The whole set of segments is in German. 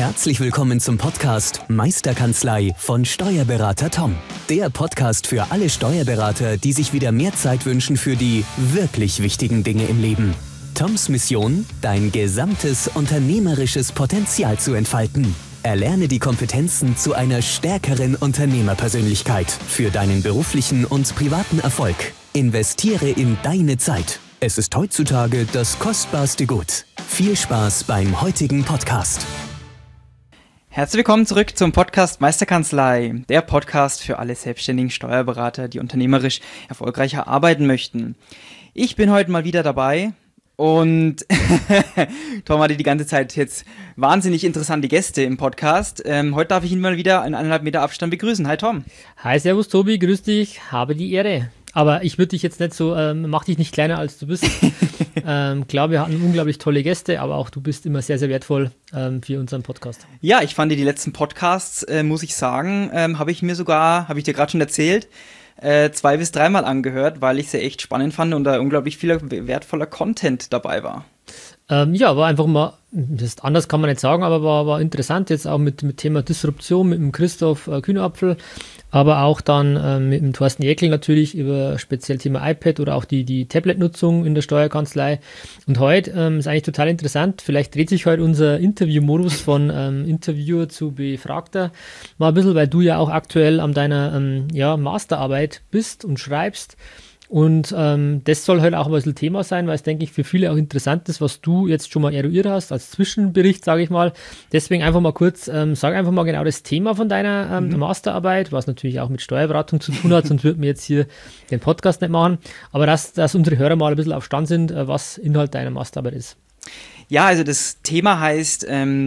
Herzlich willkommen zum Podcast Meisterkanzlei von Steuerberater Tom. Der Podcast für alle Steuerberater, die sich wieder mehr Zeit wünschen für die wirklich wichtigen Dinge im Leben. Toms Mission, dein gesamtes unternehmerisches Potenzial zu entfalten. Erlerne die Kompetenzen zu einer stärkeren Unternehmerpersönlichkeit für deinen beruflichen und privaten Erfolg. Investiere in deine Zeit. Es ist heutzutage das kostbarste Gut. Viel Spaß beim heutigen Podcast. Herzlich willkommen zurück zum Podcast Meisterkanzlei, der Podcast für alle selbstständigen Steuerberater, die unternehmerisch erfolgreicher arbeiten möchten. Ich bin heute mal wieder dabei und Tom hatte die ganze Zeit jetzt wahnsinnig interessante Gäste im Podcast. Heute darf ich ihn mal wieder in 1,5 Meter Abstand begrüßen. Hi Tom. Hi, servus Tobi, grüß dich, habe die Ehre. Aber ich würde dich jetzt nicht so, mach dich nicht kleiner als du bist. Klar, wir hatten unglaublich tolle Gäste, aber auch du bist immer sehr, sehr wertvoll für unseren Podcast. Ja, ich fand die letzten Podcasts, muss ich sagen, habe ich dir gerade schon erzählt, 2- bis 3-mal angehört, weil ich sie echt spannend fand und da unglaublich viel wertvoller Content dabei war. Ja, war einfach mal, anders kann man nicht sagen, aber war interessant, jetzt auch mit Thema Disruption, mit dem Christoph Kühnapfel, aber auch dann mit dem Thorsten Jäckel natürlich über speziell Thema iPad oder auch die Tablet-Nutzung in der Steuerkanzlei. Und heute ist eigentlich total interessant, vielleicht dreht sich heute unser Interviewmodus von Interviewer zu Befragter mal ein bisschen, weil du ja auch aktuell an deiner Masterarbeit bist und schreibst. Und das soll halt auch ein bisschen Thema sein, weil es, denke ich, für viele auch interessant ist, was du jetzt schon mal eruiert hast, als Zwischenbericht, sage ich mal. Deswegen einfach mal kurz, sag einfach mal genau das Thema von deiner Masterarbeit, was natürlich auch mit Steuerberatung zu tun hat, sonst würden wir jetzt hier den Podcast nicht machen. Aber dass unsere Hörer mal ein bisschen auf Stand sind, was Inhalt deiner Masterarbeit ist. Ja, also das Thema heißt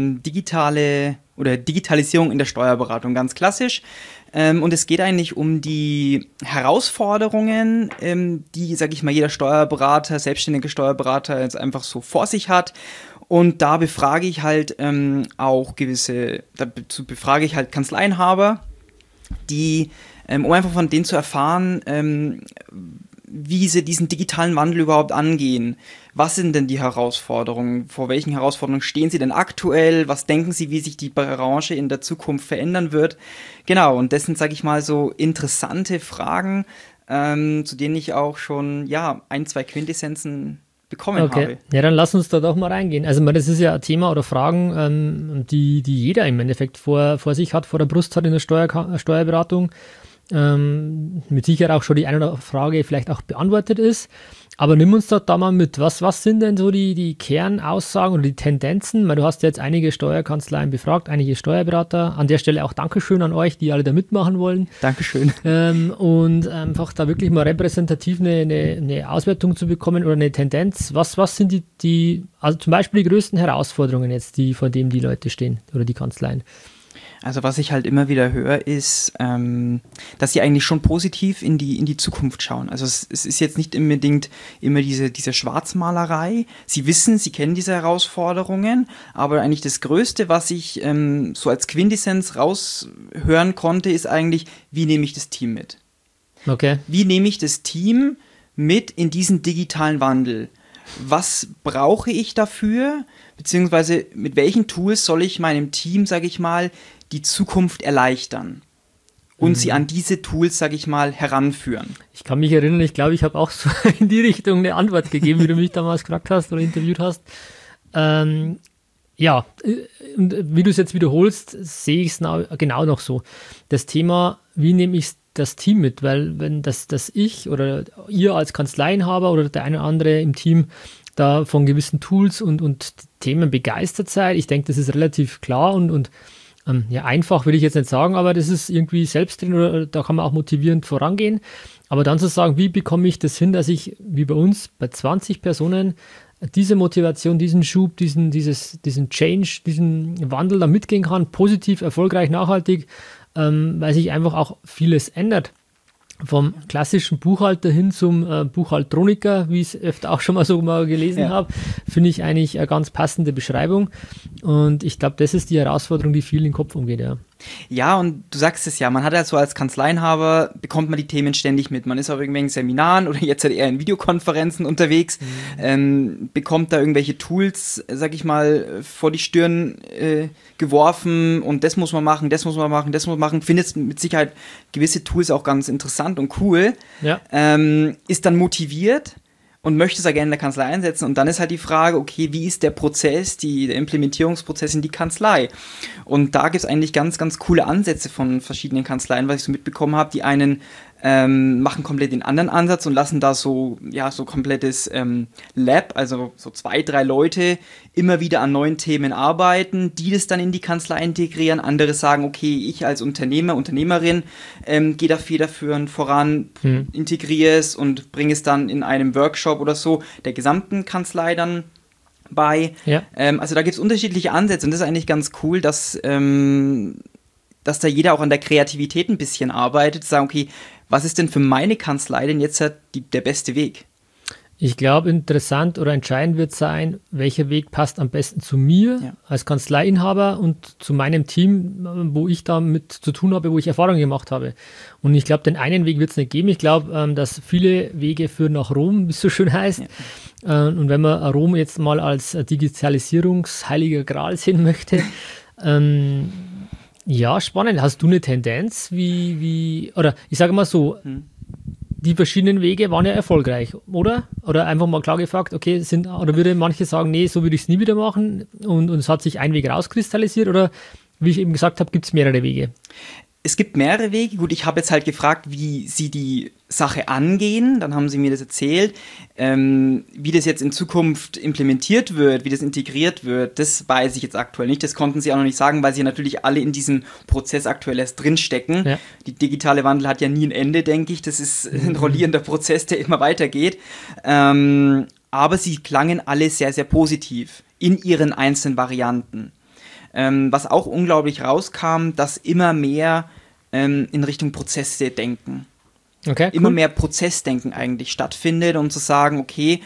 Digitalisierung in der Steuerberatung, ganz klassisch. Und es geht eigentlich um die Herausforderungen, die, sage ich mal, jeder Steuerberater, selbstständige Steuerberater jetzt einfach so vor sich hat. Und da befrage ich halt Kanzleienhaber, die, um einfach von denen zu erfahren, wie sie diesen digitalen Wandel überhaupt angehen. Was sind denn die Herausforderungen? Vor welchen Herausforderungen stehen sie denn aktuell? Was denken sie, wie sich die Branche in der Zukunft verändern wird? Genau, und das sind, sage ich mal, so interessante Fragen, zu denen ich auch schon 1-2 Quintessenzen bekommen habe. Ja, dann lass uns da doch mal reingehen. Also das ist ja ein Thema oder Fragen, die jeder im Endeffekt vor sich hat, vor der Brust hat in der Steuerberatung. Mit Sicherheit auch schon die eine oder andere Frage vielleicht auch beantwortet ist. Aber nimm uns da mal mit, was sind denn so die Kernaussagen oder die Tendenzen? Weil du hast jetzt einige Steuerkanzleien befragt, einige Steuerberater. An der Stelle auch Dankeschön an euch, die alle da mitmachen wollen. Dankeschön. Und einfach da wirklich mal repräsentativ eine Auswertung zu bekommen oder eine Tendenz. Was sind also zum Beispiel die größten Herausforderungen jetzt, vor denen die Leute stehen oder die Kanzleien? Also was ich halt immer wieder höre, ist, dass sie eigentlich schon positiv in die Zukunft schauen. Also es ist jetzt nicht unbedingt immer diese Schwarzmalerei. Sie wissen, sie kennen diese Herausforderungen, aber eigentlich das Größte, was ich so als Quintessenz raushören konnte, ist eigentlich, wie nehme ich das Team mit? Okay. Wie nehme ich das Team mit in diesen digitalen Wandel? Was brauche ich dafür? Beziehungsweise mit welchen Tools soll ich meinem Team, sage ich mal, die Zukunft erleichtern und sie an diese Tools, sage ich mal, heranführen? Ich kann mich erinnern, ich glaube, ich habe auch so in die Richtung eine Antwort gegeben, wie du mich damals gefragt hast oder interviewt hast. Und wie du es jetzt wiederholst, sehe ich es genau noch so. Das Thema, wie nehme ich das Team mit? Weil wenn das ich oder ihr als Kanzleienhaber oder der eine oder andere im Team da von gewissen Tools und Themen begeistert seid, ich denke, das ist relativ klar und einfach will ich jetzt nicht sagen, aber das ist irgendwie selbst drin oder da kann man auch motivierend vorangehen. Aber dann zu sagen, wie bekomme ich das hin, dass ich, wie bei uns, bei 20 Personen diese Motivation, diesen Schub, diesen Change, diesen Wandel da mitgehen kann, positiv, erfolgreich, nachhaltig, weil sich einfach auch vieles ändert. Vom klassischen Buchhalter hin zum Buchhaltroniker, wie ich es öfter auch schon mal so mal gelesen habe, finde ich eigentlich eine ganz passende Beschreibung. Und ich glaube, das ist die Herausforderung, die viel in den Kopf umgeht, ja. Ja, und du sagst es ja, man hat ja so als Kanzleienhaber, bekommt man die Themen ständig mit. Man ist auf irgendwelchen Seminaren oder jetzt halt eher in Videokonferenzen unterwegs, bekommt da irgendwelche Tools, sag ich mal, vor die Stirn geworfen und das muss man machen, das muss man machen, das muss man machen. Findet mit Sicherheit gewisse Tools auch ganz interessant und cool. Ja. Ist dann motiviert und möchte es ja gerne in der Kanzlei einsetzen. Und dann ist halt die Frage, okay, wie ist der Prozess, der Implementierungsprozess in die Kanzlei? Und da gibt es eigentlich ganz, ganz coole Ansätze von verschiedenen Kanzleien, was ich so mitbekommen habe. Die einen machen komplett den anderen Ansatz und lassen da so komplettes Lab, also so 2, 3 Leute immer wieder an neuen Themen arbeiten, die das dann in die Kanzlei integrieren. Andere sagen, okay, ich als Unternehmer, Unternehmerin gehe da federführend voran, integriere es und bringe es dann in einem Workshop oder so der gesamten Kanzlei dann bei. Ja. Also da gibt es unterschiedliche Ansätze und das ist eigentlich ganz cool, dass da jeder auch an der Kreativität ein bisschen arbeitet, zu sagen, okay, was ist denn für meine Kanzlei denn jetzt der beste Weg? Ich glaube, interessant oder entscheidend wird sein, welcher Weg passt am besten zu mir als Kanzleiinhaber und zu meinem Team, wo ich damit zu tun habe, wo ich Erfahrungen gemacht habe. Und ich glaube, den einen Weg wird es nicht geben. Ich glaube, dass viele Wege führen nach Rom, wie es so schön heißt. Ja. Und wenn man Rom jetzt mal als Digitalisierungsheiliger Gral sehen möchte, ja, spannend. Hast du eine Tendenz, oder ich sage mal so, die verschiedenen Wege waren ja erfolgreich, oder? Oder einfach mal klar gefragt, okay, oder würde manche sagen, nee, so würde ich es nie wieder machen und es hat sich ein Weg rauskristallisiert, oder wie ich eben gesagt habe, gibt es mehrere Wege? Es gibt mehrere Wege. Gut, ich habe jetzt halt gefragt, wie sie die Sache angehen. Dann haben sie mir das erzählt. Wie das jetzt in Zukunft implementiert wird, wie das integriert wird, das weiß ich jetzt aktuell nicht. Das konnten sie auch noch nicht sagen, weil sie natürlich alle in diesem Prozess aktuell erst drinstecken. Ja. Die digitale Wandel hat ja nie ein Ende, denke ich. Das ist ein rollierender Prozess, der immer weitergeht. Aber sie klangen alle sehr, sehr positiv in ihren einzelnen Varianten. Was auch unglaublich rauskam, dass immer mehr in Richtung Prozesse denken. Okay, cool. Immer mehr Prozessdenken eigentlich stattfindet, um zu sagen, okay,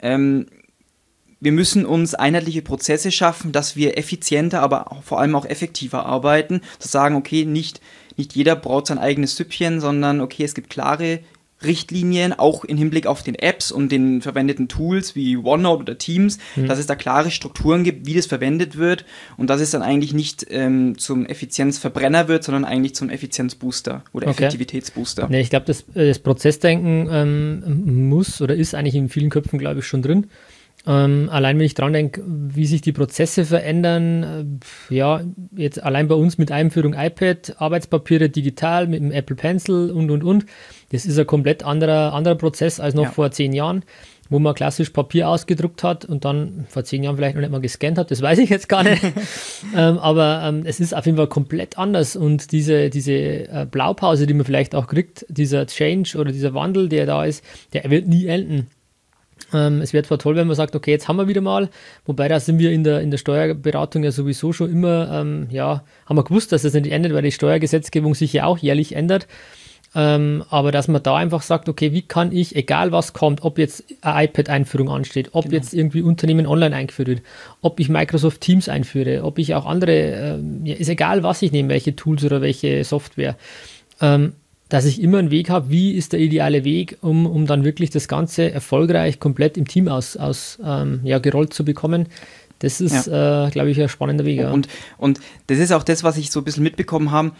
wir müssen uns einheitliche Prozesse schaffen, dass wir effizienter, aber vor allem auch effektiver arbeiten. Zu sagen, okay, nicht jeder braut sein eigenes Süppchen, sondern okay, es gibt klare Richtlinien, auch im Hinblick auf den Apps und den verwendeten Tools wie OneNote oder Teams, dass es da klare Strukturen gibt, wie das verwendet wird und dass es dann eigentlich nicht zum Effizienzverbrenner wird, sondern eigentlich zum Effizienzbooster oder Effektivitätsbooster. Nee, ich glaube, das Prozessdenken muss oder ist eigentlich in vielen Köpfen, glaube ich, schon drin. Allein wenn ich dran denke, wie sich die Prozesse verändern, jetzt allein bei uns mit Einführung iPad, Arbeitspapiere digital mit dem Apple Pencil und. Das ist ein komplett anderer Prozess als noch vor 10 Jahren, wo man klassisch Papier ausgedruckt hat und dann vor 10 Jahren vielleicht noch nicht mal gescannt hat, das weiß ich jetzt gar nicht. Aber es ist auf jeden Fall komplett anders und diese Blaupause, die man vielleicht auch kriegt, dieser Change oder dieser Wandel, der da ist, der wird nie enden. Es wäre zwar toll, wenn man sagt, okay, jetzt haben wir wieder mal, wobei da sind wir in der Steuerberatung ja sowieso schon immer, haben wir gewusst, dass das nicht endet, weil die Steuergesetzgebung sich ja auch jährlich ändert. Aber dass man da einfach sagt, okay, wie kann ich, egal was kommt, ob jetzt eine iPad-Einführung ansteht, ob jetzt irgendwie Unternehmen online eingeführt wird, ob ich Microsoft Teams einführe, ob ich auch andere, ist egal was ich nehme, welche Tools oder welche Software, dass ich immer einen Weg habe, wie ist der ideale Weg, um dann wirklich das Ganze erfolgreich komplett im Team gerollt zu bekommen. Das ist, glaube ich, ein spannender Weg. Ja. Und das ist auch das, was ich so ein bisschen mitbekommen habe.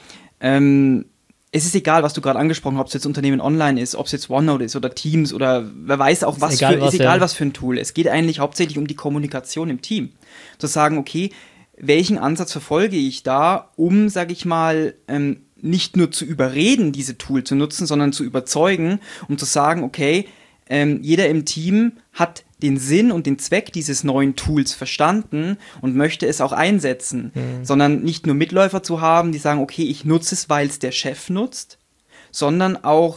Es ist egal, was du gerade angesprochen hast, ob es jetzt Unternehmen online ist, ob es jetzt OneNote ist oder Teams oder wer weiß auch was was für ein Tool. Es geht eigentlich hauptsächlich um die Kommunikation im Team. Zu sagen, okay, welchen Ansatz verfolge ich da, um, sage ich mal, nicht nur zu überreden, diese Tool zu nutzen, sondern zu überzeugen, um zu sagen, okay, jeder im Team hat den Sinn und den Zweck dieses neuen Tools verstanden und möchte es auch einsetzen, sondern nicht nur Mitläufer zu haben, die sagen, okay, ich nutze es, weil es der Chef nutzt, sondern auch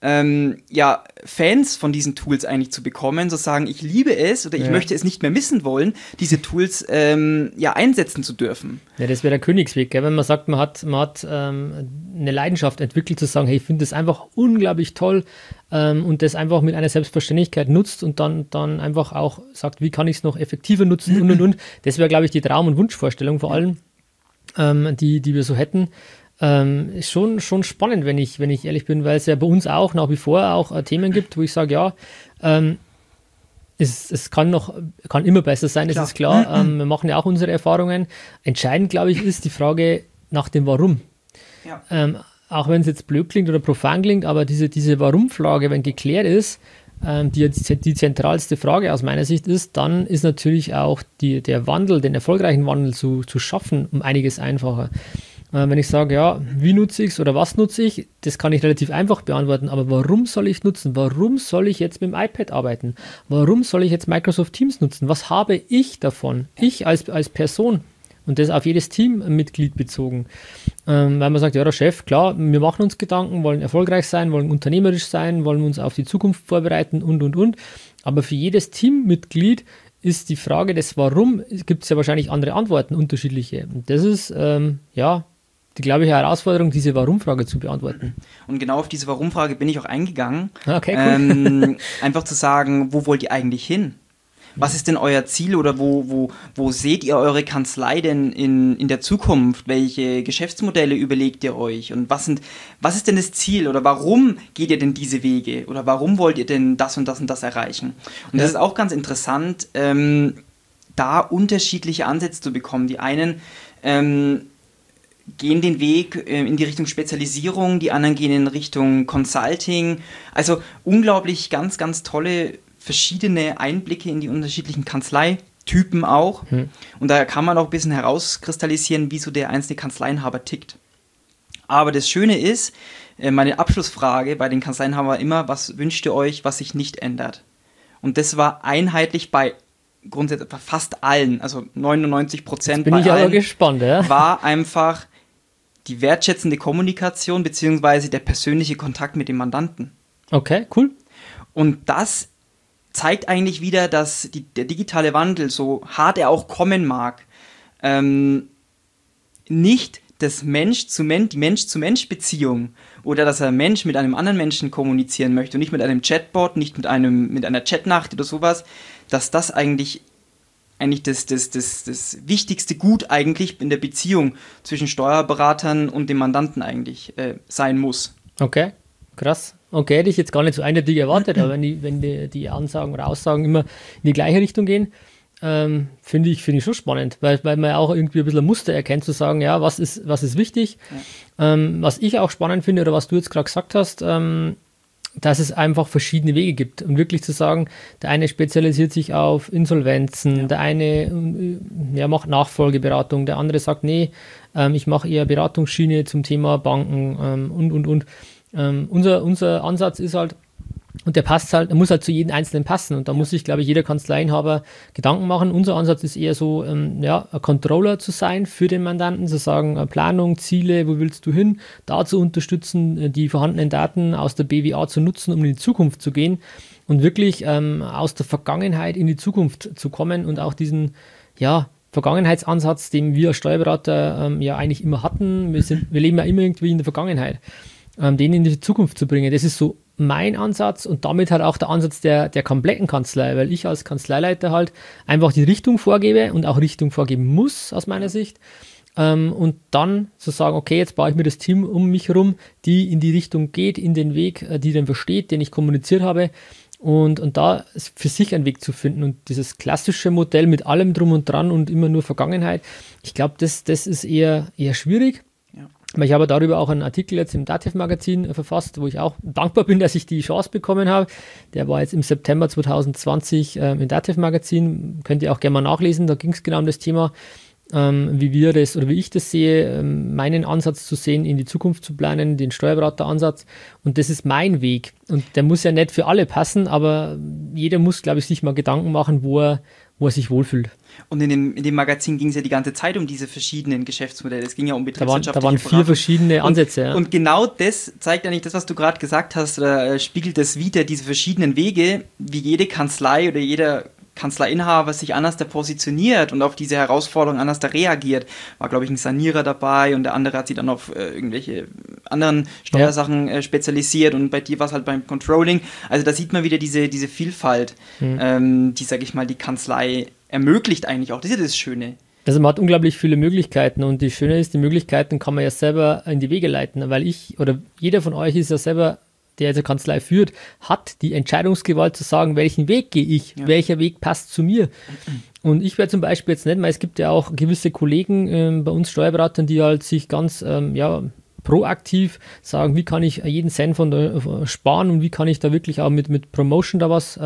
Fans von diesen Tools eigentlich zu bekommen, so sagen, ich liebe es oder ich möchte es nicht mehr missen wollen, diese Tools einsetzen zu dürfen. Ja, das wäre der Königsweg, gell? Wenn man sagt, man hat eine Leidenschaft entwickelt, zu sagen, hey, ich finde das einfach unglaublich toll und das einfach mit einer Selbstverständlichkeit nutzt und dann einfach auch sagt, wie kann ich es noch effektiver nutzen und. Das wäre, glaube ich, die Traum- und Wunschvorstellung vor allem. die wir so hätten. Ist schon spannend, wenn ich ehrlich bin, weil es ja bei uns auch nach wie vor auch Themen gibt, wo ich sage, ja, es kann immer besser sein, das ist klar. Wir machen ja auch unsere Erfahrungen. Entscheidend, glaube ich, ist die Frage nach dem Warum. Ja. Auch wenn es jetzt blöd klingt oder profan klingt, aber diese Warum-Frage, wenn geklärt ist, die zentralste Frage aus meiner Sicht ist, dann ist natürlich auch der Wandel, den erfolgreichen Wandel zu schaffen, um einiges einfacher. Wenn ich sage, ja, wie nutze ich es oder was nutze ich, das kann ich relativ einfach beantworten, aber warum soll ich nutzen? Warum soll ich jetzt mit dem iPad arbeiten? Warum soll ich jetzt Microsoft Teams nutzen? Was habe ich davon? Ich als Person und das auf jedes Teammitglied bezogen. Weil man sagt, ja, der Chef, klar, wir machen uns Gedanken, wollen erfolgreich sein, wollen unternehmerisch sein, wollen uns auf die Zukunft vorbereiten und. Aber für jedes Teammitglied ist die Frage des Warum, gibt es ja wahrscheinlich andere Antworten, unterschiedliche. Und das ist, die, glaube ich, Herausforderung, diese Warum-Frage zu beantworten. Und genau auf diese Warum-Frage bin ich auch eingegangen. Okay, cool. Einfach zu sagen, wo wollt ihr eigentlich hin? Was ist denn euer Ziel oder wo seht ihr eure Kanzlei denn in der Zukunft? Welche Geschäftsmodelle überlegt ihr euch? Und was ist denn das Ziel oder warum geht ihr denn diese Wege? Oder warum wollt ihr denn das und das und das erreichen? Und das ist auch ganz interessant, da unterschiedliche Ansätze zu bekommen. Die einen gehen den Weg in die Richtung Spezialisierung, die anderen gehen in Richtung Consulting. Also unglaublich ganz, ganz tolle verschiedene Einblicke in die unterschiedlichen Kanzleitypen auch. Und da kann man auch ein bisschen herauskristallisieren, wie so der einzelne Kanzleienhaber tickt. Aber das Schöne ist, meine Abschlussfrage bei den Kanzleienhabern war immer, was wünscht ihr euch, was sich nicht ändert? Und das war einheitlich bei grundsätzlich fast allen, also 99% bin ich aber gespannt, ja? War einfach die wertschätzende Kommunikation beziehungsweise der persönliche Kontakt mit dem Mandanten. Okay, cool. Und das zeigt eigentlich wieder, dass der digitale Wandel, so hart er auch kommen mag, nicht das die Mensch-zu-Mensch-Beziehung oder dass ein Mensch mit einem anderen Menschen kommunizieren möchte und nicht mit einem Chatbot, nicht mit einer Chatnachricht oder sowas, dass das eigentlich das wichtigste Gut eigentlich in der Beziehung zwischen Steuerberatern und dem Mandanten eigentlich sein muss. Okay, krass. Okay, hätte ich jetzt gar nicht so eindeutig erwartet, aber wenn die Ansagen oder Aussagen immer in die gleiche Richtung gehen, finde ich schon spannend, weil man auch irgendwie ein bisschen ein Muster erkennt, zu sagen, ja, was ist wichtig. Ja. Was ich auch spannend finde, oder was du jetzt gerade gesagt hast, dass es einfach verschiedene Wege gibt. Und wirklich zu sagen, der eine spezialisiert sich auf Insolvenzen, der eine macht Nachfolgeberatung, der andere sagt, nee, ich mache eher Beratungsschiene zum Thema Banken und. Unser Ansatz ist halt, und der muss halt zu jedem Einzelnen passen. Und da muss sich, glaube ich, jeder Kanzleienhaber Gedanken machen. Unser Ansatz ist eher so, ein Controller zu sein für den Mandanten, zu sagen, Planung, Ziele, wo willst du hin, da zu unterstützen, die vorhandenen Daten aus der BWA zu nutzen, um in die Zukunft zu gehen und wirklich aus der Vergangenheit in die Zukunft zu kommen und auch diesen, Vergangenheitsansatz, den wir als Steuerberater eigentlich immer hatten. Wir leben ja immer irgendwie in der Vergangenheit. Den in die Zukunft zu bringen. Das ist so mein Ansatz und damit halt auch der Ansatz der kompletten Kanzlei, weil ich als Kanzleileiter halt einfach die Richtung vorgebe und auch Richtung vorgeben muss aus meiner Sicht und dann zu sagen, okay, jetzt baue ich mir das Team um mich herum, die in die Richtung geht, in den Weg, die den versteht, den ich kommuniziert habe und da für sich einen Weg zu finden und dieses klassische Modell mit allem drum und dran und immer nur Vergangenheit, ich glaube, das ist eher schwierig. Ich habe darüber auch einen Artikel jetzt im DATEV-Magazin verfasst, wo ich auch dankbar bin, dass ich die Chance bekommen habe. Der war jetzt im September 2020 im DATEV-Magazin. Könnt ihr auch gerne mal nachlesen. Da ging es genau um das Thema, wie ich das sehe, meinen Ansatz zu sehen, in die Zukunft zu planen, den Steuerberateransatz. Und das ist mein Weg. Und der muss ja nicht für alle passen, aber jeder muss, glaube ich, sich mal Gedanken machen, wo er sich wohlfühlt. Und in dem Magazin ging es ja die ganze Zeit um diese verschiedenen Geschäftsmodelle. Es ging ja um betriebswirtschaftliche Da waren 4 verschiedene Ansätze. Und genau das zeigt eigentlich das, was du gerade gesagt hast, oder spiegelt das wieder, diese verschiedenen Wege, wie jede Kanzlei oder jeder Kanzleiinhaber sich anders da positioniert und auf diese Herausforderungen anders da reagiert. War, glaube ich, ein Sanierer dabei und der andere hat sich dann auf irgendwelche anderen Steuersachen spezialisiert und bei dir war es halt beim Controlling. Also da sieht man wieder diese Vielfalt, die, sage ich mal, die Kanzlei ermöglicht eigentlich auch. Das ist ja das Schöne. Also man hat unglaublich viele Möglichkeiten und das Schöne ist, die Möglichkeiten kann man ja selber in die Wege leiten, weil ich oder jeder von euch ist ja selber, der jetzt eine Kanzlei führt, hat die Entscheidungsgewalt zu sagen, welchen Weg gehe ich, welcher Weg passt zu mir. Und ich werde zum Beispiel jetzt nicht, weil es gibt ja auch gewisse Kollegen bei uns Steuerberatern, die halt sich ganz proaktiv sagen, wie kann ich jeden Cent sparen und wie kann ich da wirklich auch mit Promotion da was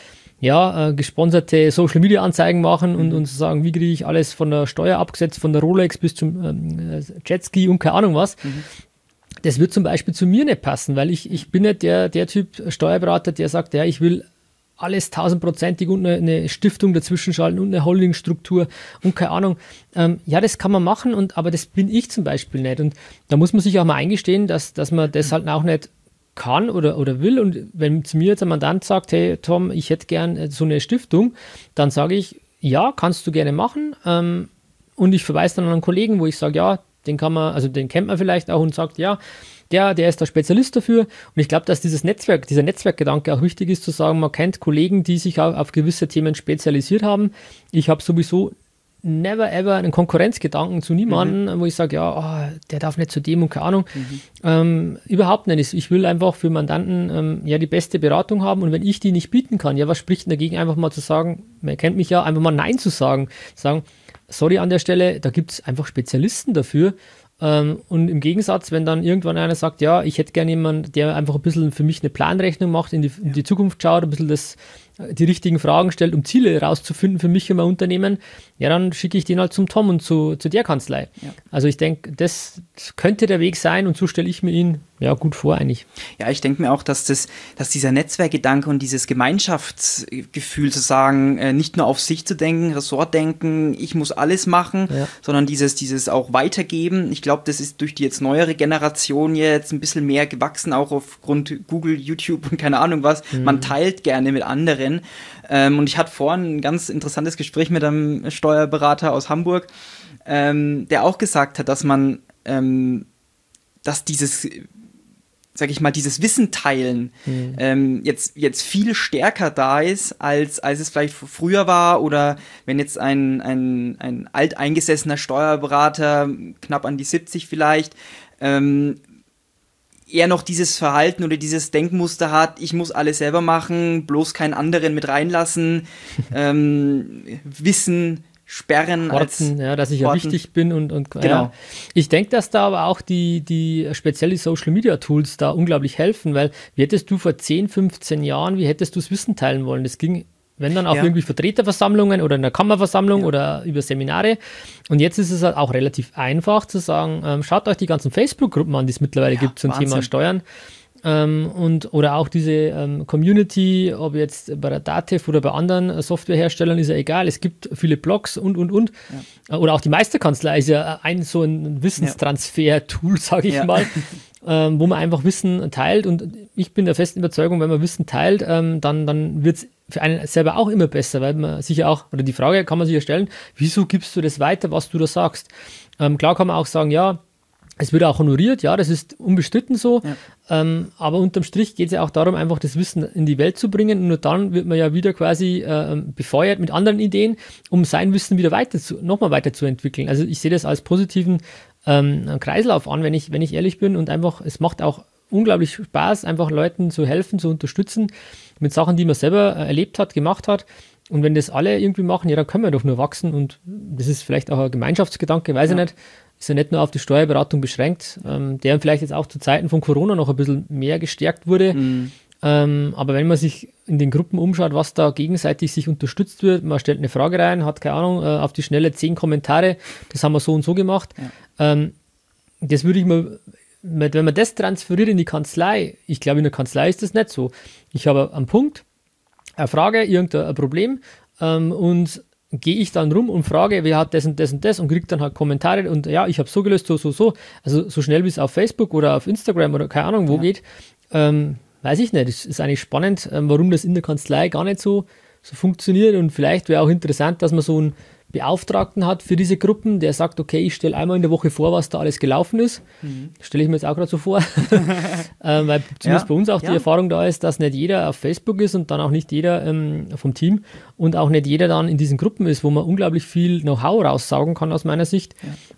gesponserte Social-Media-Anzeigen machen und sagen, wie kriege ich alles von der Steuer abgesetzt, von der Rolex bis zum Jetski und keine Ahnung was. Das wird zum Beispiel zu mir nicht passen, weil ich bin nicht der Typ Steuerberater, der sagt, ja, ich will alles 1000%ig und eine Stiftung dazwischen schalten und eine Holdingstruktur und keine Ahnung. Das kann man machen, aber das bin ich zum Beispiel nicht. Und da muss man sich auch mal eingestehen, dass man das halt auch nicht kann oder will. Und wenn zu mir jetzt ein Mandant sagt, hey Tom, ich hätte gern so eine Stiftung, dann sage ich, ja, kannst du gerne machen. Und ich verweise dann an einen Kollegen, wo ich sage, ja, den kennt man vielleicht auch und sagt, ja, der ist der Spezialist dafür. Und ich glaube, dass dieser Netzwerkgedanke auch wichtig ist, zu sagen, man kennt Kollegen, die sich auch auf gewisse Themen spezialisiert haben. Ich habe sowieso never ever einen Konkurrenzgedanken zu niemandem, wo ich sage, der darf nicht zu dem und keine Ahnung. Überhaupt nicht. Ich will einfach für Mandanten die beste Beratung haben und wenn ich die nicht bieten kann, was spricht denn dagegen, einfach mal zu sagen, man kennt mich ja, einfach mal Nein zu sagen. Sagen, sorry an der Stelle, da gibt es einfach Spezialisten dafür. Und im Gegensatz, wenn dann irgendwann einer sagt, ja, ich hätte gerne jemanden, der einfach ein bisschen für mich eine Planrechnung macht, in die Zukunft schaut, ein bisschen die richtigen Fragen stellt, um Ziele rauszufinden für mich und mein Unternehmen, dann schicke ich den halt zum Tom und zu der Kanzlei. Ja. Also ich denke, das könnte der Weg sein und so stelle ich mir ihn gut vor eigentlich. Ja, ich denke mir auch, dass dieser Netzwerkgedanke und dieses Gemeinschaftsgefühl zu sagen, nicht nur auf sich zu denken, Ressortdenken, ich muss alles machen, sondern dieses auch weitergeben. Ich glaube, das ist durch die jetzt neuere Generation jetzt ein bisschen mehr gewachsen, auch aufgrund Google, YouTube und keine Ahnung was. Man teilt gerne mit anderen. Und ich hatte vorhin ein ganz interessantes Gespräch mit einem Steuerberater aus Hamburg, der auch gesagt hat, dass man, dass dieses, sag ich mal, dieses Wissen teilen jetzt viel stärker da ist, als es vielleicht früher war oder wenn jetzt ein alteingesessener Steuerberater, knapp an die 70 vielleicht, eher noch dieses Verhalten oder dieses Denkmuster hat, ich muss alles selber machen, bloß keinen anderen mit reinlassen, Wissen sperren. Horten, dass ich ja wichtig bin und genau. Ja. Ich denke, dass da aber auch die spezielle Social-Media-Tools da unglaublich helfen, weil wie hättest du vor 10, 15 Jahren, wie hättest du das Wissen teilen wollen? Das ging, wenn dann auch irgendwie Vertreterversammlungen oder in einer Kammerversammlung oder über Seminare. Und jetzt ist es halt auch relativ einfach zu sagen, schaut euch die ganzen Facebook-Gruppen an, die es mittlerweile gibt zum Thema Steuern. Oder auch diese Community, ob jetzt bei der DATEV oder bei anderen Softwareherstellern, ist ja egal. Es gibt viele Blogs und. Ja. Oder auch die Meisterkanzlei ist ja so ein Wissenstransfer-Tool, sage ich mal, wo man einfach Wissen teilt. Und ich bin der festen Überzeugung, wenn man Wissen teilt, dann wird es für einen selber auch immer besser, weil man sich ja auch, oder die Frage kann man sich ja stellen, wieso gibst du das weiter, was du da sagst? Klar kann man auch sagen, es wird auch honoriert, das ist unbestritten so, aber unterm Strich geht es ja auch darum, einfach das Wissen in die Welt zu bringen und nur dann wird man ja wieder quasi befeuert mit anderen Ideen, um sein Wissen wieder nochmal weiterzuentwickeln. Also ich sehe das als positiven Kreislauf an, wenn ich ehrlich bin und einfach, es macht auch unglaublich Spaß, einfach Leuten zu helfen, zu unterstützen mit Sachen, die man selber erlebt hat, gemacht hat. Und wenn das alle irgendwie machen, dann können wir doch nur wachsen und das ist vielleicht auch ein Gemeinschaftsgedanke, weiß ich nicht. Ist ja nicht nur auf die Steuerberatung beschränkt, der vielleicht jetzt auch zu Zeiten von Corona noch ein bisschen mehr gestärkt wurde. Aber wenn man sich in den Gruppen umschaut, was da gegenseitig sich unterstützt wird, man stellt eine Frage rein, hat keine Ahnung, auf die Schnelle 10 Kommentare, das haben wir so und so gemacht. Das würde ich mal, wenn man das transferiert in die Kanzlei, ich glaube in der Kanzlei ist das nicht so. Ich habe einen Punkt, eine Frage, irgendein Problem und gehe ich dann rum und frage, wer hat das und das und das und kriege dann halt Kommentare und ich habe so gelöst, so. Also so schnell wie es auf Facebook oder auf Instagram oder keine Ahnung wo geht, weiß ich nicht. Es ist eigentlich spannend, warum das in der Kanzlei gar nicht so funktioniert und vielleicht wäre auch interessant, dass man so ein Beauftragten hat für diese Gruppen, der sagt, okay, ich stelle einmal in der Woche vor, was da alles gelaufen ist. Stelle ich mir jetzt auch gerade so vor. Weil zumindest bei uns auch die Erfahrung da ist, dass nicht jeder auf Facebook ist und dann auch nicht jeder vom Team und auch nicht jeder dann in diesen Gruppen ist, wo man unglaublich viel Know-how raussaugen kann aus meiner Sicht.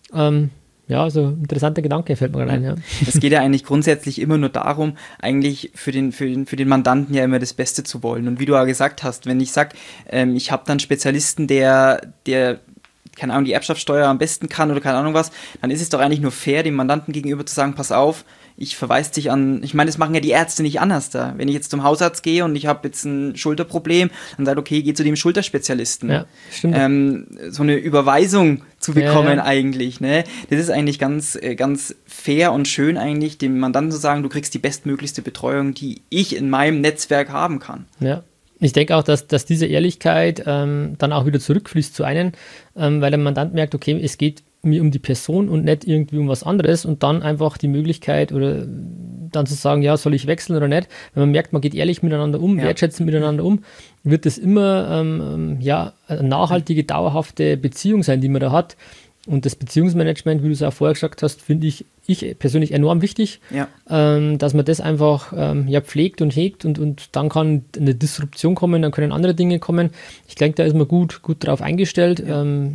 Also interessanter Gedanke fällt mir gerade ein. Ja. Es geht ja eigentlich grundsätzlich immer nur darum, eigentlich für den Mandanten ja immer das Beste zu wollen. Und wie du ja gesagt hast, wenn ich sage, ich habe dann Spezialisten, der keine Ahnung, die Erbschaftssteuer am besten kann oder keine Ahnung was, dann ist es doch eigentlich nur fair, dem Mandanten gegenüber zu sagen, pass auf, ich verweise dich an, ich meine, das machen ja die Ärzte nicht anders da. Wenn ich jetzt zum Hausarzt gehe und ich habe jetzt ein Schulterproblem, dann sagt, okay, geh zu dem Schulterspezialisten. Ja, stimmt. So eine Überweisung zu bekommen eigentlich, ne? Das ist eigentlich ganz fair und schön eigentlich, dem Mandanten zu sagen, du kriegst die bestmöglichste Betreuung, die ich in meinem Netzwerk haben kann. Ja. Ich denke auch, dass diese Ehrlichkeit dann auch wieder zurückfließt zu einem, weil der Mandant merkt, okay, es geht mir um die Person und nicht irgendwie um was anderes und dann einfach die Möglichkeit oder dann zu sagen, ja, soll ich wechseln oder nicht. Wenn man merkt, man geht ehrlich miteinander um, wertschätzend miteinander um, wird das immer eine nachhaltige, dauerhafte Beziehung sein, die man da hat. Und das Beziehungsmanagement, wie du es auch vorher gesagt hast, finde ich persönlich enorm wichtig, dass man das einfach pflegt und hegt und dann kann eine Disruption kommen, dann können andere Dinge kommen. Ich denke, da ist man gut drauf eingestellt.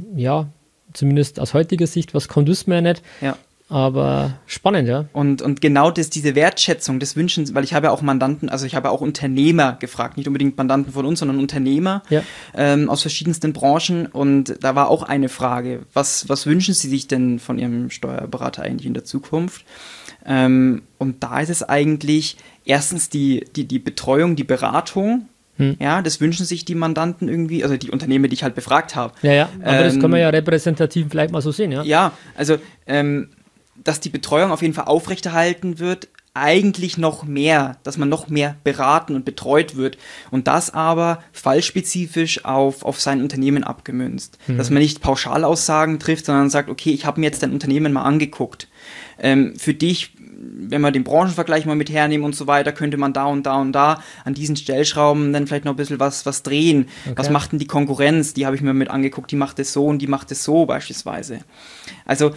Zumindest aus heutiger Sicht, was kommt, wissen wir ja nicht. Ja. Aber spannend, ja. Und genau diese Wertschätzung, das Wünschen, weil ich habe ja auch Mandanten, also ich habe ja auch Unternehmer gefragt, nicht unbedingt Mandanten von uns, sondern Unternehmer aus verschiedensten Branchen. Und da war auch eine Frage, was wünschen Sie sich denn von Ihrem Steuerberater eigentlich in der Zukunft? Und da ist es eigentlich erstens die Betreuung, die Beratung. Ja, das wünschen sich die Mandanten irgendwie, also die Unternehmer, die ich halt befragt habe. Ja, aber das kann man ja repräsentativ vielleicht mal so sehen, ja? Ja, also dass die Betreuung auf jeden Fall aufrechterhalten wird, eigentlich noch mehr, dass man noch mehr beraten und betreut wird und das aber fallspezifisch auf sein Unternehmen abgemünzt. Dass man nicht Pauschalaussagen trifft, sondern sagt, okay, ich habe mir jetzt dein Unternehmen mal angeguckt. Für dich, wenn wir den Branchenvergleich mal mit hernehmen und so weiter, könnte man da und da und da an diesen Stellschrauben dann vielleicht noch ein bisschen was drehen. Okay. Was macht denn die Konkurrenz? Die habe ich mir mit angeguckt, die macht es so und die macht es so beispielsweise. Also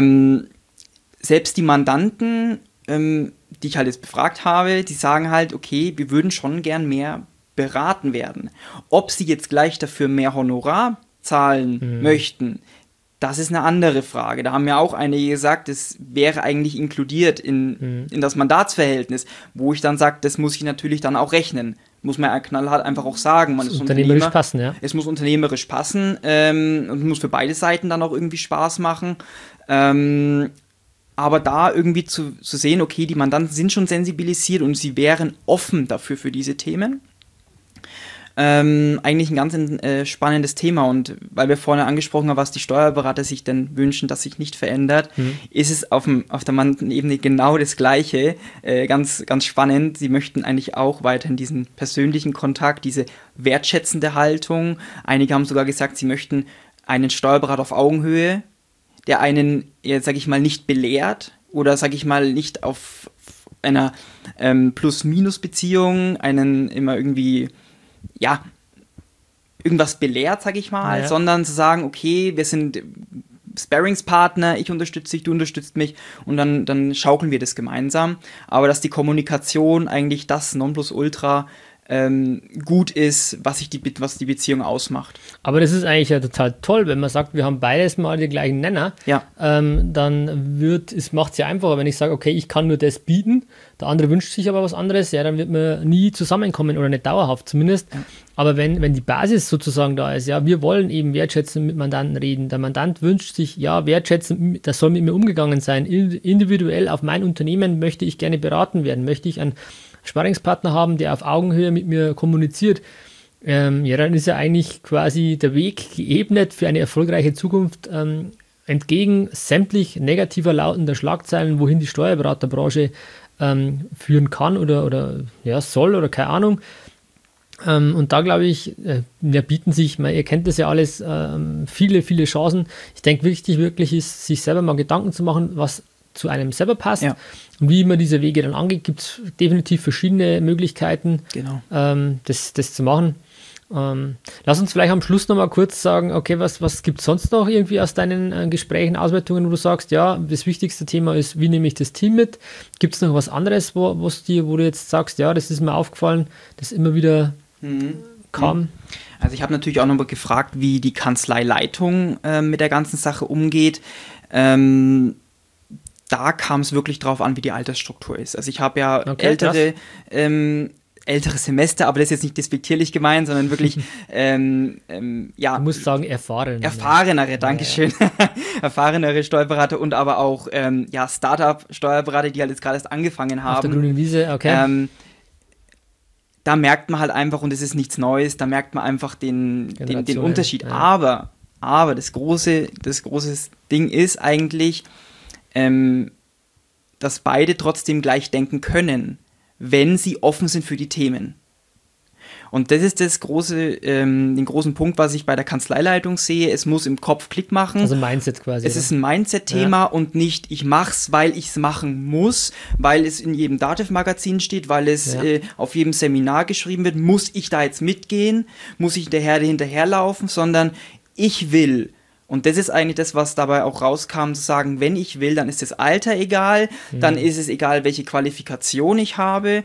selbst die Mandanten, die ich halt jetzt befragt habe, die sagen halt, okay, wir würden schon gern mehr beraten werden. Ob sie jetzt gleich dafür mehr Honorar zahlen möchten, das ist eine andere Frage. Da haben ja auch einige gesagt, das wäre eigentlich inkludiert in das Mandatsverhältnis, wo ich dann sage, das muss ich natürlich dann auch rechnen. Muss man ja knallhart einfach auch sagen. Man ist unternehmerisch passen, ja. Es muss unternehmerisch passen und muss für beide Seiten dann auch irgendwie Spaß machen. Aber da irgendwie zu sehen, okay, die Mandanten sind schon sensibilisiert und sie wären offen dafür für diese Themen. Eigentlich ein ganz spannendes Thema und weil wir vorhin angesprochen haben, was die Steuerberater sich denn wünschen, dass sich nicht verändert, ist es auf der Mandantenebene genau das Gleiche. Ganz, ganz spannend. Sie möchten eigentlich auch weiterhin diesen persönlichen Kontakt, diese wertschätzende Haltung. Einige haben sogar gesagt, sie möchten einen Steuerberater auf Augenhöhe, der einen, sage ich mal, nicht belehrt oder, sage ich mal, nicht auf einer Plus-Minus-Beziehung einen immer irgendwie irgendwas belehrt, sag ich mal, sondern zu sagen, okay, wir sind Sparringspartner, ich unterstütze dich, du unterstützt mich und dann schaukeln wir das gemeinsam. Aber dass die Kommunikation eigentlich das Nonplusultra gut ist, was die Beziehung ausmacht. Aber das ist eigentlich ja total toll, wenn man sagt, wir haben beides mal den gleichen Nenner, dann macht es ja einfacher, wenn ich sage, okay, ich kann nur das bieten, der andere wünscht sich aber was anderes, dann wird man nie zusammenkommen oder nicht dauerhaft zumindest. Ja. Aber wenn die Basis sozusagen da ist, wir wollen eben wertschätzend mit Mandanten reden, der Mandant wünscht sich, wertschätzend, das soll mit mir umgegangen sein, individuell auf mein Unternehmen möchte ich gerne beraten werden, möchte ich einen Sparringspartner haben, der auf Augenhöhe mit mir kommuniziert, dann ist ja eigentlich quasi der Weg geebnet für eine erfolgreiche Zukunft entgegen sämtlich negativer lautender Schlagzeilen, wohin die Steuerberaterbranche führen kann oder soll oder keine Ahnung. Und da glaube ich, bieten sich, ihr kennt das ja alles, viele, viele Chancen. Ich denke, wichtig wirklich ist, sich selber mal Gedanken zu machen, was zu einem selber passt. Ja. Und wie man diese Wege dann angeht, gibt es definitiv verschiedene Möglichkeiten, das zu machen. Lass uns vielleicht am Schluss nochmal kurz sagen, okay, was gibt es sonst noch irgendwie aus deinen Gesprächen, Auswertungen, wo du sagst, ja, das wichtigste Thema ist, wie nehme ich das Team mit? Gibt es noch was anderes, wo du jetzt sagst, ja, das ist mir aufgefallen, das immer wieder kam? Also ich habe natürlich auch nochmal gefragt, wie die Kanzleileitung mit der ganzen Sache umgeht. Da kam es wirklich drauf an, wie die Altersstruktur ist. Also ich habe ja ältere Semester, aber das ist jetzt nicht despektierlich gemeint, sondern wirklich, Du musst sagen, erfahrenere, Dankeschön, erfahrenere Steuerberater und aber auch, Startup-Steuerberater, die halt jetzt gerade erst angefangen haben. Auf der grünen Wiese, okay. Da merkt man halt einfach, und es ist nichts Neues, da merkt man einfach den Unterschied. Ja. Aber das große Ding ist eigentlich, dass beide trotzdem gleich denken können, wenn sie offen sind für die Themen. Und das ist den großen Punkt, was ich bei der Kanzleileitung sehe. Es muss im Kopf Klick machen. Also Mindset quasi. Es ist ein Mindset-Thema und nicht, ich mach's, weil ich es machen muss, weil es in jedem Dativ-Magazin steht, weil es auf jedem Seminar geschrieben wird. Muss ich da jetzt mitgehen? Muss ich der Herde hinterherlaufen? Sondern ich will. Und das ist eigentlich das, was dabei auch rauskam, zu sagen, wenn ich will, dann ist das Alter egal, dann ist es egal, welche Qualifikation ich habe.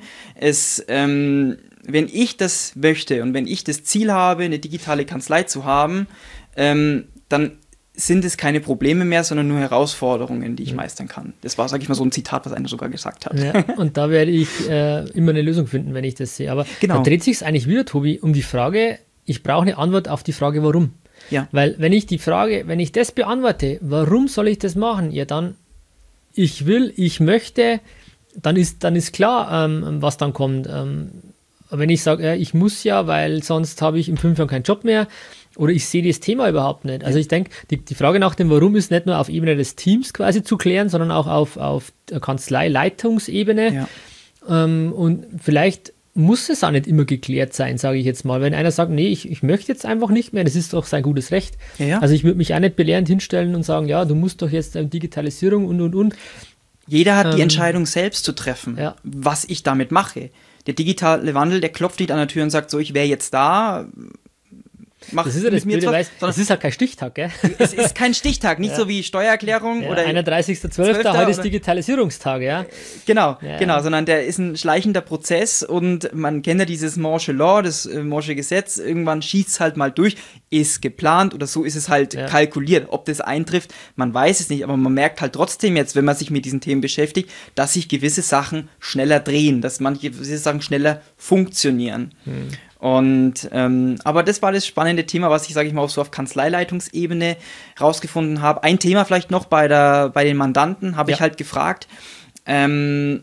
Wenn ich das möchte und wenn ich das Ziel habe, eine digitale Kanzlei zu haben, dann sind es keine Probleme mehr, sondern nur Herausforderungen, die ich meistern kann. Das war, sage ich mal, so ein Zitat, was einer sogar gesagt hat. Ja, und da werde ich immer eine Lösung finden, wenn ich das sehe. Aber genau. Da dreht sich es eigentlich wieder, Tobi, um die Frage, ich brauche eine Antwort auf die Frage, warum. Ja. Weil wenn ich das beantworte, warum soll ich das machen? Ja, dann, ich will, ich möchte, dann ist klar, was dann kommt. Wenn ich sage, ich muss ja, weil sonst habe ich in 5 Jahren keinen Job mehr oder ich sehe das Thema überhaupt nicht. Also ich denke, die Frage nach dem Warum ist nicht nur auf Ebene des Teams quasi zu klären, sondern auch auf Kanzleileitungsebene. Ja. Und vielleicht muss es auch nicht immer geklärt sein, sage ich jetzt mal. Wenn einer sagt, nee, ich möchte jetzt einfach nicht mehr, das ist doch sein gutes Recht. Ja. Also ich würde mich auch nicht belehrend hinstellen und sagen, ja, du musst doch jetzt Digitalisierung und. Jeder hat die Entscheidung selbst zu treffen, ja. was ich damit mache. Der digitale Wandel, der klopft nicht an der Tür und sagt so, ich wäre jetzt da. Das ist ja das Blöde, es ist halt kein Stichtag, gell? Es ist kein Stichtag, nicht so wie Steuererklärung oder 31.12., heute ist Digitalisierungstag, ja? Genau, sondern der ist ein schleichender Prozess und man kennt ja dieses Moore'sche Law, das Moore'sche Gesetz, irgendwann schießt es halt mal durch, ist geplant oder so ist es halt kalkuliert. Ob das eintrifft, man weiß es nicht, aber man merkt halt trotzdem jetzt, wenn man sich mit diesen Themen beschäftigt, dass sich gewisse Sachen schneller drehen, dass manche Sachen schneller funktionieren. Und, aber das war das spannende Thema, was ich, sage ich mal, so auf Kanzleileitungsebene rausgefunden habe. Ein Thema vielleicht noch bei den Mandanten, habe ich halt gefragt, wenn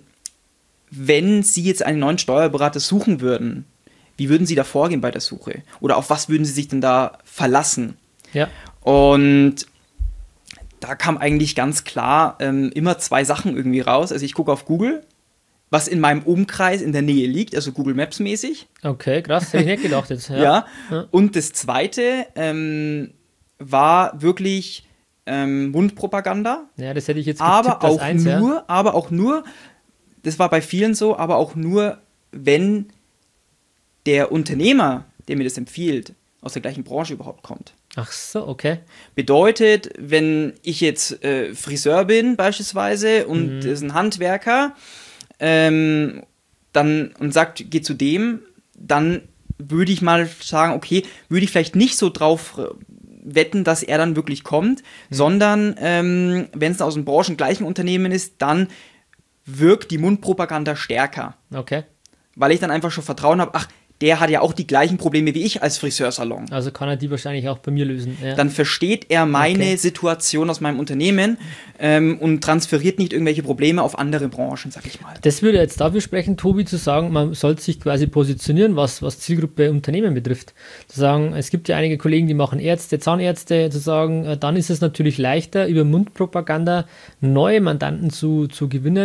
Sie jetzt einen neuen Steuerberater suchen würden, wie würden Sie da vorgehen bei der Suche? Oder auf was würden Sie sich denn da verlassen? Ja. Und da kam eigentlich ganz klar immer 2 Sachen irgendwie raus. Also ich gucke auf Google, was in meinem Umkreis in der Nähe liegt, also Google Maps mäßig. Okay, krass, hätte ich nicht gedacht jetzt. Ja. Und das Zweite war wirklich Mundpropaganda. Ja, das hätte ich jetzt getippt aber als auch eins, aber auch nur, das war bei vielen so, aber auch nur, wenn der Unternehmer, der mir das empfiehlt, aus der gleichen Branche überhaupt kommt. Ach so, okay. Bedeutet, wenn ich jetzt Friseur bin beispielsweise und das ist ein Handwerker, dann und sagt, geh zu dem, dann würde ich mal sagen, okay, würde ich vielleicht nicht so drauf wetten, dass er dann wirklich kommt, sondern wenn es aus dem branchengleichen Unternehmen ist, dann wirkt die Mundpropaganda stärker. Okay. Weil ich dann einfach schon Vertrauen habe, ach, der hat ja auch die gleichen Probleme wie ich als Friseursalon. Also kann er die wahrscheinlich auch bei mir lösen. Ja. Dann versteht er meine Situation aus meinem Unternehmen und transferiert nicht irgendwelche Probleme auf andere Branchen, sag ich mal. Das würde jetzt dafür sprechen, Tobi, zu sagen, man sollte sich quasi positionieren, was Zielgruppe Unternehmen betrifft. Zu sagen, es gibt ja einige Kollegen, die machen Ärzte, Zahnärzte, zu sagen, dann ist es natürlich leichter, über Mundpropaganda neue Mandanten zu gewinnen,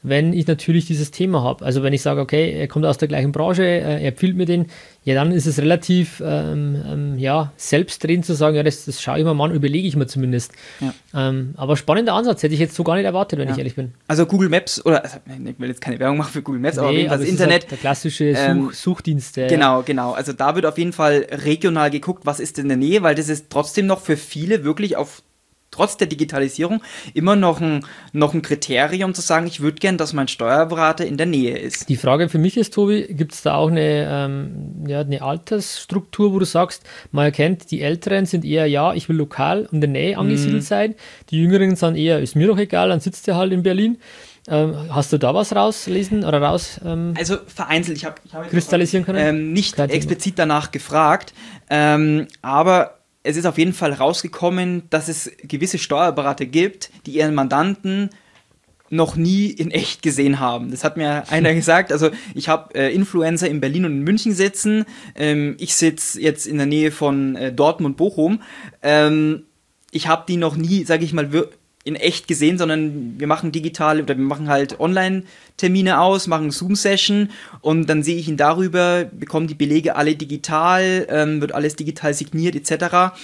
wenn ich natürlich dieses Thema habe. Also wenn ich sage, okay, er kommt aus der gleichen Branche, er empfiehlt mir den, ja, dann ist es relativ selbstredend zu sagen, ja, das schaue ich mir mal an, überlege ich mir zumindest. Ja. Aber spannender Ansatz, hätte ich jetzt so gar nicht erwartet, wenn ich ehrlich bin. Also Google Maps, oder ich will jetzt keine Werbung machen für Google Maps, aber auf jeden Fall das Internet. Halt der klassische Suchdienst. Genau. Also da wird auf jeden Fall regional geguckt, was ist in der Nähe, weil das ist trotzdem noch für viele wirklich trotz der Digitalisierung immer noch ein Kriterium zu sagen, ich würde gern, dass mein Steuerberater in der Nähe ist. Die Frage für mich ist, Tobi, gibt es da auch eine Altersstruktur, wo du sagst, man erkennt, die Älteren sind eher, ich will lokal und in der Nähe angesiedelt sein, die Jüngeren sind eher, ist mir doch egal, dann sitzt der halt in Berlin. Hast du da was rauslesen oder also vereinzelt, ich habe kristallisieren können? Nicht explizit danach gefragt, aber es ist auf jeden Fall rausgekommen, dass es gewisse Steuerberater gibt, die ihren Mandanten noch nie in echt gesehen haben. Das hat mir einer gesagt. Also ich habe Influencer in Berlin und in München sitzen. Ich sitze jetzt in der Nähe von Dortmund, Bochum. Ich habe die noch nie, sage ich mal, in echt gesehen, sondern wir machen wir machen halt Online-Termine aus, machen Zoom-Session und dann sehe ich ihn darüber, bekommen die Belege alle digital, wird alles digital signiert etc.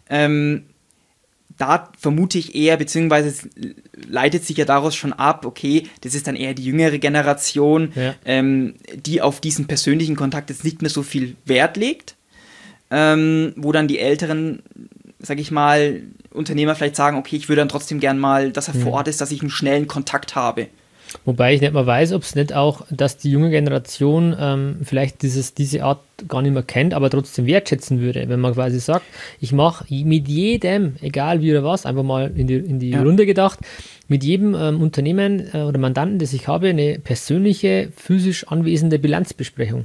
Da vermute ich eher, beziehungsweise es leitet sich ja daraus schon ab, okay, das ist dann eher die jüngere Generation, die auf diesen persönlichen Kontakt jetzt nicht mehr so viel Wert legt, wo dann die älteren, sag ich mal, Unternehmer vielleicht sagen, okay, ich würde dann trotzdem gern mal, dass er vor Ort ist, dass ich einen schnellen Kontakt habe. Wobei ich nicht mal weiß, ob es nicht auch, dass die junge Generation vielleicht diese Art gar nicht mehr kennt, aber trotzdem wertschätzen würde, wenn man quasi sagt, ich mache mit jedem, egal wie oder was, einfach mal in die Runde gedacht, mit jedem Unternehmen oder Mandanten, das ich habe, eine persönliche, physisch anwesende Bilanzbesprechung.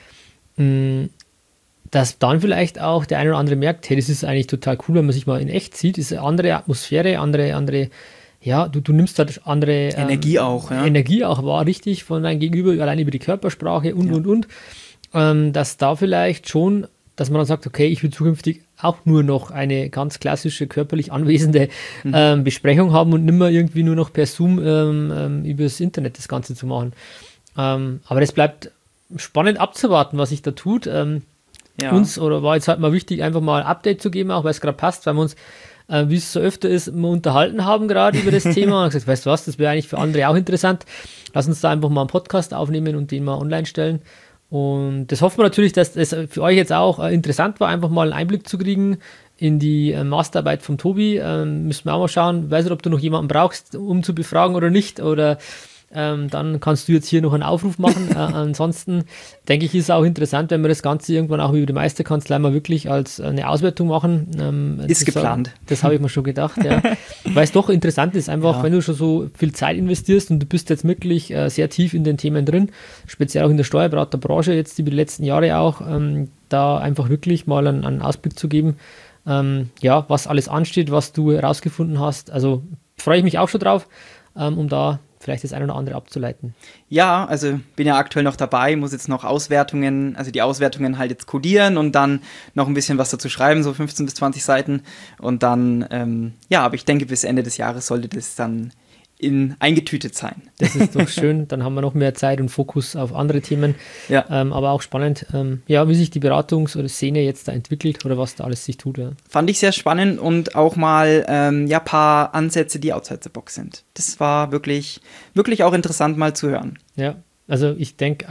Dass dann vielleicht auch der eine oder andere merkt, hey, das ist eigentlich total cool, wenn man sich mal in echt sieht, ist eine andere Atmosphäre, andere du nimmst halt andere Energie auch, ja. Energie auch wahr, richtig, von deinem Gegenüber, allein über die Körpersprache und. Dass da vielleicht schon, dass man dann sagt, okay, ich will zukünftig auch nur noch eine ganz klassische körperlich anwesende Besprechung haben und nicht mehr irgendwie nur noch per Zoom übers Internet das Ganze zu machen. Aber das bleibt spannend abzuwarten, was sich da tut. Uns, oder war jetzt halt mal wichtig, einfach mal ein Update zu geben, auch weil es gerade passt, weil wir uns, wie es so öfter ist, mal unterhalten haben gerade über das Thema und gesagt, weißt du was, das wäre eigentlich für andere auch interessant. Lass uns da einfach mal einen Podcast aufnehmen und den mal online stellen. Und das hoffen wir natürlich, dass es für euch jetzt auch interessant war, einfach mal einen Einblick zu kriegen in die Masterarbeit vom Tobi. Müssen wir auch mal schauen, weiß nicht, ob du noch jemanden brauchst, um zu befragen oder nicht, oder dann kannst du jetzt hier noch einen Aufruf machen. Ansonsten denke ich, ist es auch interessant, wenn wir das Ganze irgendwann auch über die Meisterkanzlei mal wirklich als eine Auswertung machen. Ist geplant. Das habe ich mir schon gedacht, ja. Weil es doch interessant ist, einfach, wenn du schon so viel Zeit investierst und du bist jetzt wirklich sehr tief in den Themen drin, speziell auch in der Steuerberaterbranche, jetzt über die letzten Jahre auch, da einfach wirklich mal einen Ausblick zu geben, was alles ansteht, was du herausgefunden hast. Also freue ich mich auch schon drauf, um da vielleicht das eine oder andere abzuleiten. Ja, also bin ja aktuell noch dabei, muss jetzt noch die Auswertungen halt jetzt codieren und dann noch ein bisschen was dazu schreiben, so 15 bis 20 Seiten. Und dann, aber ich denke, bis Ende des Jahres sollte das dann eingetütet sein. Das ist doch schön, dann haben wir noch mehr Zeit und Fokus auf andere Themen. Ja. Aber auch spannend, wie sich die Beratungs- oder Szene jetzt da entwickelt oder was da alles sich tut. Ja. Fand ich sehr spannend und auch mal ein paar Ansätze, die outside the box sind. Das war wirklich, wirklich auch interessant mal zu hören. Ja, also ich denke,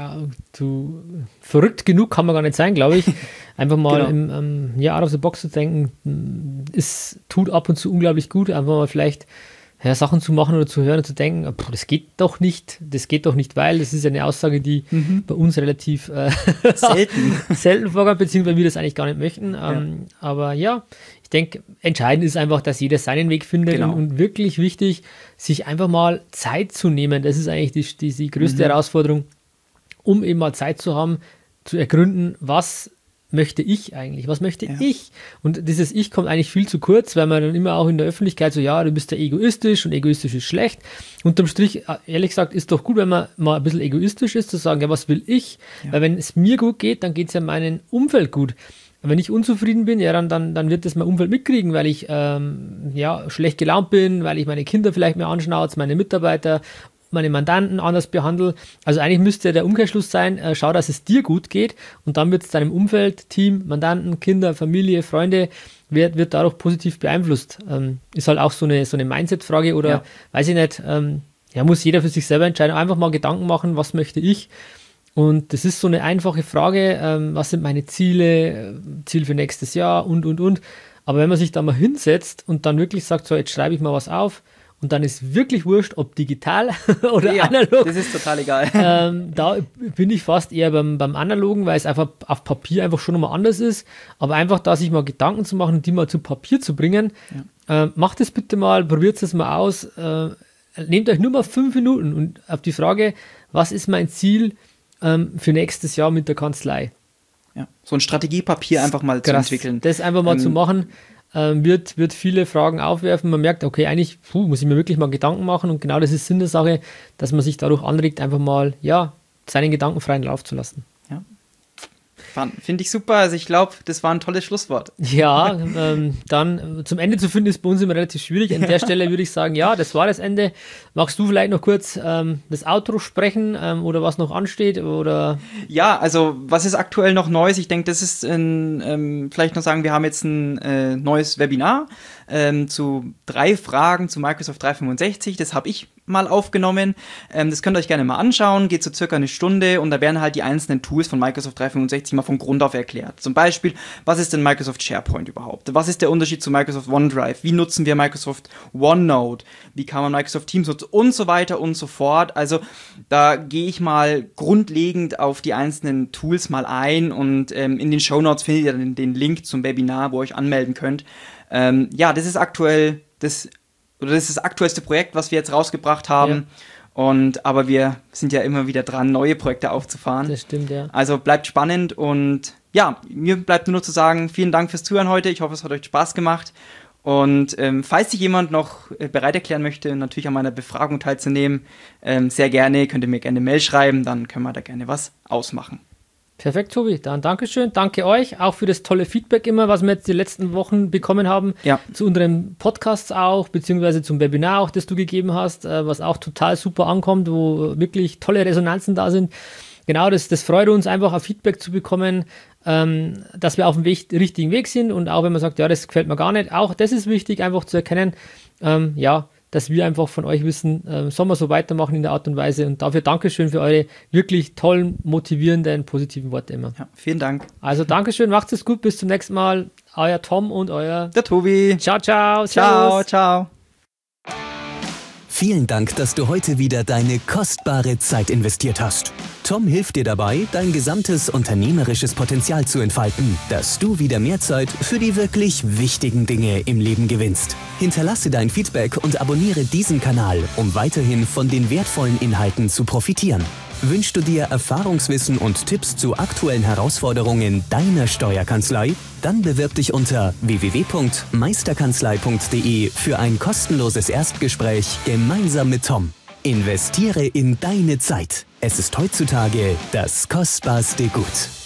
verrückt genug kann man gar nicht sein, glaube ich. Einfach mal out of the box zu denken, tut ab und zu unglaublich gut, einfach mal vielleicht Sachen zu machen oder zu hören und zu denken, das geht doch nicht, weil das ist ja eine Aussage, die bei uns relativ selten vorkommt, beziehungsweise wir das eigentlich gar nicht möchten. Aber ich denke, entscheidend ist einfach, dass jeder seinen Weg findet und wirklich wichtig, sich einfach mal Zeit zu nehmen. Das ist eigentlich die größte Herausforderung, um eben mal Zeit zu haben, zu ergründen, was möchte ich eigentlich? Was möchte ich? Und dieses Ich kommt eigentlich viel zu kurz, weil man dann immer auch in der Öffentlichkeit so, du bist ja egoistisch und egoistisch ist schlecht. Unterm Strich, ehrlich gesagt, ist doch gut, wenn man mal ein bisschen egoistisch ist, zu sagen, was will ich? Weil wenn es mir gut geht, dann geht es ja meinem Umfeld gut. Wenn ich unzufrieden bin, dann wird das mein Umfeld mitkriegen, weil ich schlecht gelaunt bin, weil ich meine Kinder vielleicht mehr anschnauze, meine Mitarbeiter, meine Mandanten anders behandle. Also eigentlich müsste der Umkehrschluss sein, schau, dass es dir gut geht und dann wird es deinem Umfeld, Team, Mandanten, Kinder, Familie, Freunde, wird dadurch positiv beeinflusst. Ist halt auch so eine Mindset-Frage oder weiß ich nicht, muss jeder für sich selber entscheiden. Einfach mal Gedanken machen, was möchte ich? Und das ist so eine einfache Frage, was sind meine Ziele, Ziel für nächstes Jahr und. Aber wenn man sich da mal hinsetzt und dann wirklich sagt, so jetzt schreibe ich mal was auf und dann ist wirklich wurscht, ob digital oder analog. Das ist total egal. Da bin ich fast eher beim Analogen, weil es einfach auf Papier einfach schon nochmal anders ist. Aber einfach da sich mal Gedanken zu machen und die mal zu Papier zu bringen, macht es bitte mal, probiert es mal aus. Nehmt euch nur mal 5 Minuten und auf die Frage, was ist mein Ziel für nächstes Jahr mit der Kanzlei? Ja, so ein Strategiepapier einfach mal zu entwickeln. Das einfach mal zu machen, wird viele Fragen aufwerfen. Man merkt, okay, eigentlich muss ich mir wirklich mal Gedanken machen und genau das ist Sinn der Sache, dass man sich dadurch anregt, einfach mal seinen Gedanken freien Lauf zu lassen. Ja. Finde ich super. Also ich glaube, das war ein tolles Schlusswort. Ja, dann zum Ende zu finden ist bei uns immer relativ schwierig. An der Stelle würde ich sagen, ja, das war das Ende. Magst du vielleicht noch kurz das Outro sprechen oder was noch ansteht? Oder? Ja, also was ist aktuell noch Neues? Ich denke, das ist vielleicht noch sagen, wir haben jetzt ein neues Webinar zu 3 Fragen zu Microsoft 365. Das habe ich mal aufgenommen. Das könnt ihr euch gerne mal anschauen. Geht so circa eine Stunde und da werden halt die einzelnen Tools von Microsoft 365 mal von Grund auf erklärt. Zum Beispiel, was ist denn Microsoft SharePoint überhaupt? Was ist der Unterschied zu Microsoft OneDrive? Wie nutzen wir Microsoft OneNote? Wie kann man Microsoft Teams nutzen? Und so weiter und so fort. Also da gehe ich mal grundlegend auf die einzelnen Tools mal ein und in den Shownotes findet ihr dann den Link zum Webinar, wo ihr euch anmelden könnt. Das ist aktuell das ist das aktuellste Projekt, was wir jetzt rausgebracht haben. Ja. Aber wir sind ja immer wieder dran, neue Projekte aufzufahren. Das stimmt, ja. Also bleibt spannend und ja, mir bleibt nur noch zu sagen, vielen Dank fürs Zuhören heute. Ich hoffe, es hat euch Spaß gemacht. Und falls sich jemand noch bereit erklären möchte, natürlich an meiner Befragung teilzunehmen, sehr gerne, könnt ihr mir gerne eine Mail schreiben, dann können wir da gerne was ausmachen. Perfekt, Tobi. Dann Dankeschön. Danke euch auch für das tolle Feedback immer, was wir jetzt die letzten Wochen bekommen haben. Ja. Zu unseren Podcasts auch, beziehungsweise zum Webinar auch, das du gegeben hast, was auch total super ankommt, wo wirklich tolle Resonanzen da sind. Genau, das freut uns einfach, ein Feedback zu bekommen, dass wir auf dem richtigen Weg sind und auch wenn man sagt, ja, das gefällt mir gar nicht, auch das ist wichtig, einfach zu erkennen, dass wir einfach von euch wissen, sollen wir so weitermachen in der Art und Weise und dafür Dankeschön für eure wirklich tollen, motivierenden, positiven Worte immer. Ja, vielen Dank. Also Dankeschön, macht's es gut, bis zum nächsten Mal. Euer Tom und euer... Der Tobi. Ciao, ciao. Servus. Ciao. Vielen Dank, dass du heute wieder deine kostbare Zeit investiert hast. Tom hilft dir dabei, dein gesamtes unternehmerisches Potenzial zu entfalten, dass du wieder mehr Zeit für die wirklich wichtigen Dinge im Leben gewinnst. Hinterlasse dein Feedback und abonniere diesen Kanal, um weiterhin von den wertvollen Inhalten zu profitieren. Wünschst du dir Erfahrungswissen und Tipps zu aktuellen Herausforderungen deiner Steuerkanzlei? Dann bewirb dich unter www.meisterkanzlei.de für ein kostenloses Erstgespräch gemeinsam mit Tom. Investiere in deine Zeit. Es ist heutzutage das kostbarste Gut.